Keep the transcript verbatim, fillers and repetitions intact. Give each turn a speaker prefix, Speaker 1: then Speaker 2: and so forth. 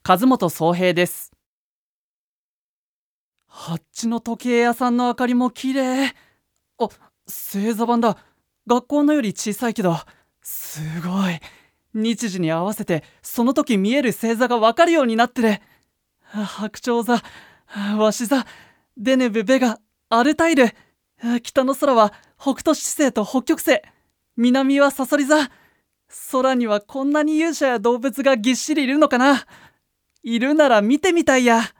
Speaker 1: 和本宗平です。あっちの時計屋さんの明かりも綺麗。あ、星座盤だ。学校のより小さいけど、すごい。日時に合わせてその時見える星座がわかるようになってる。白鳥座、鷲座、デネブ、ベガ、アルタイル。北の空は北斗七星と北極星、南はサソリ座。空にはこんなに勇者や動物がぎっしりいるのかな。いるなら見てみたいや。